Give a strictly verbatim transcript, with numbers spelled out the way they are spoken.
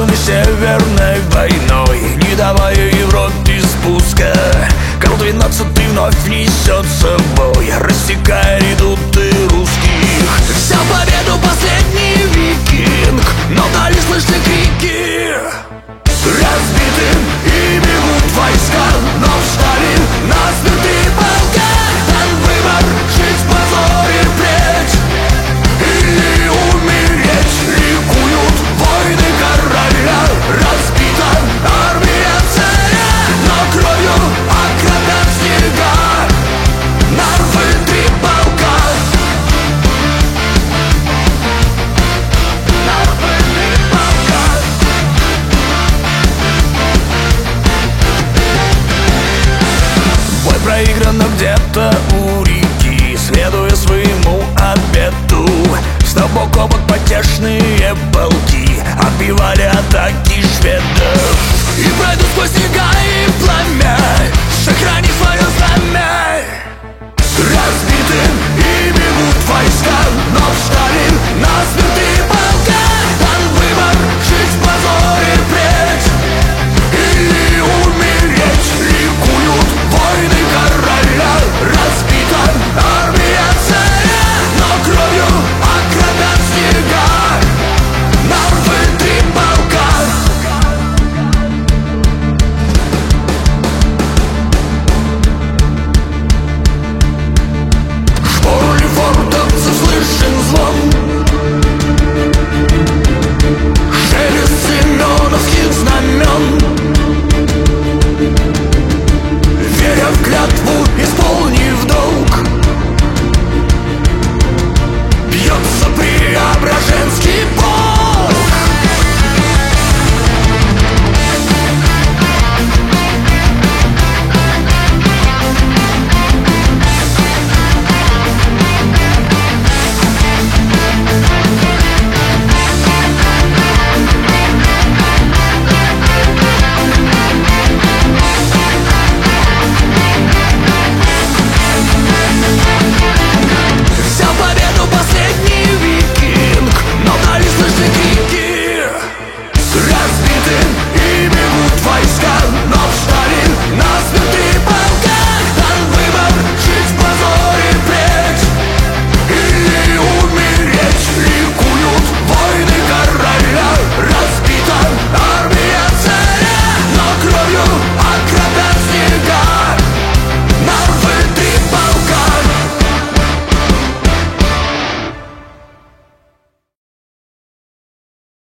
разрушенный Северной войной, не давая Европе спуска. Карл двенадцатый вновь несет с собой, рассекая редуты русских. Взял победу последний викинг, но вдали слышны крики. Разбиты и бегут войска, но встали насмерть полка. Там выбор — жить в позоре впредь или умереть. Ликуют войны короля, разбита армия царя, но кровью окропят снега Нарвы три полка. Нарвы три полка. Бой проигран где-то у реки, следуя своему обету. Встав бок о бок потешные полки, отбивали атаки шведов.